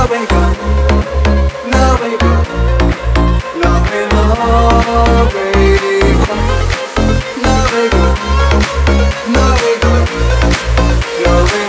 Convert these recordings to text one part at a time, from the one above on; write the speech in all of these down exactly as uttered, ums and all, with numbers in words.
Новый год, Новый год, Новый, Новый год, Новый год, Новый год, Новый,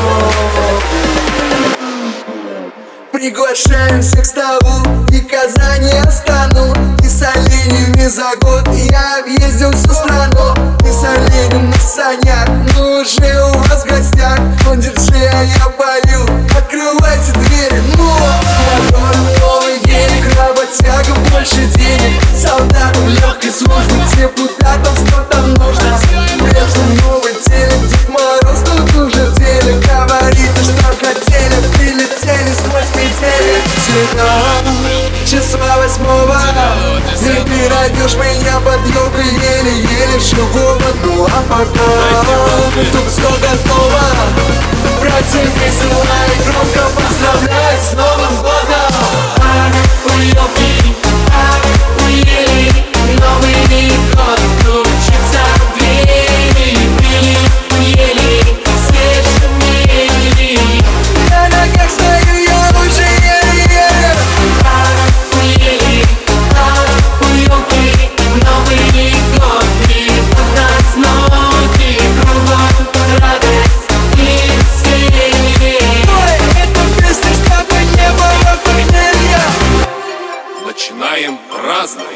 Новый. Приглашаем всех к столу, и Казани я стану, и с оленями за год я объездил всю страну. И с оленем на санях, ну уже у вас в гостях. Он диджей, а я полю, открывайте двери, ну! Мотор, новый гелик, работягам больше денег, солдатам легкой службы, депутатам что там нужно. Прежде новый телек, Дед Мороз тут уже в деле. Говорите, что хотели, прилетели сквозь метели. Числа восьмого ты перейдешь меня под елкой еле-еле живого. Ну а пока тут все готово, братья весело и громко поздравляют с Новым годом. А, у елки, а, у ели, Новый год стучится в двери. Пили, ели, все шумели. На ногах стою я уже еле-еле. А, у ели, а, у елки, Новый год и празднуйте кругом радость и веселье. Ой, это песня, чтобы не было похмелья. Начинаем праздновать.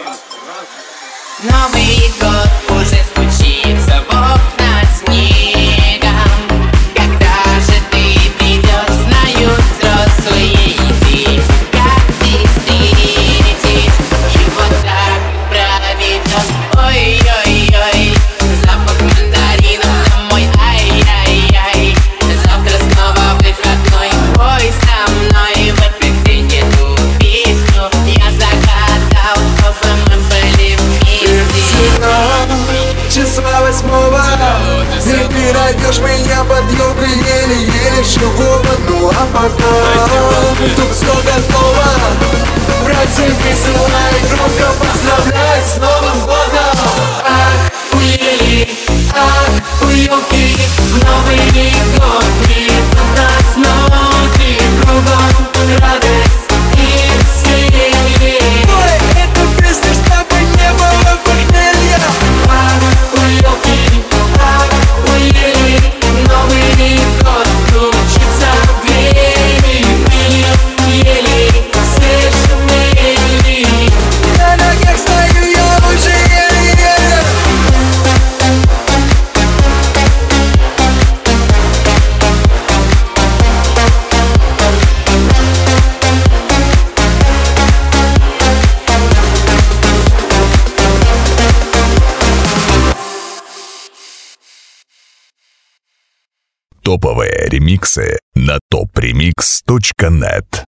Новый год уже стучится в окна снегом. Когда же ты придешь, знают взрослые и дети. Как ты встретишь и вот так проведешь. Ой-ой-ой, запах мандаринов домой. Ай-яй-яй, завтра снова выходной. Пой со мной в этот день эту песню. Я загадал, чтобы мы были вместе. Числа восьмого ты перейдешь меня под елкой еле-еле живого. Ну а пока тут все готово, братья весело и громко поздравляют с Новым годом. Ах, у ели, ах, у елки, Новый год и празднуйте кругом радость и веселье. Ой, это песня, чтобы не было похмелья. Ах, у елки, ах, у ели, Новый год стучится в двери. Пили, ели, все шумели. На ногах стою я уже еле-еле. Топовые ремиксы на топ ремикс точка нет.